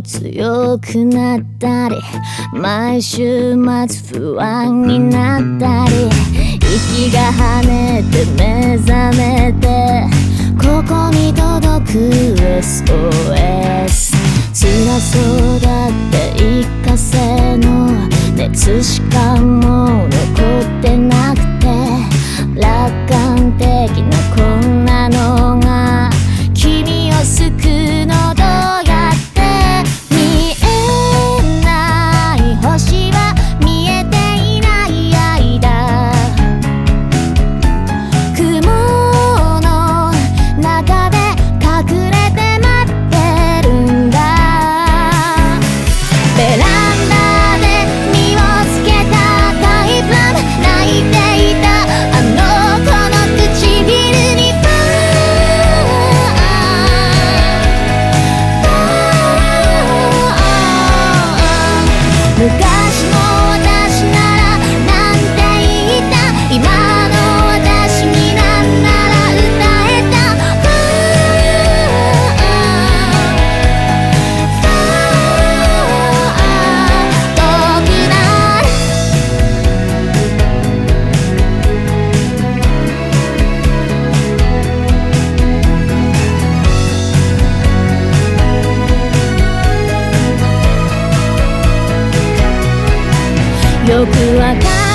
強くなったり、毎週末不安になったり、息が跳ねて目覚めてここに届く SOS。 辛そうだって一過性の熱しかもう残ってなくて、楽観的なこんなのが君を救うのどうやって。見えない星は見えていない間、雲の中で隠れて待ってるんだ。ベランダで身をつけた赤いプラム、泣いていたあの子の唇に昔の私ならなんて言った、今の私になんなら歌えた。遠くないよくわかる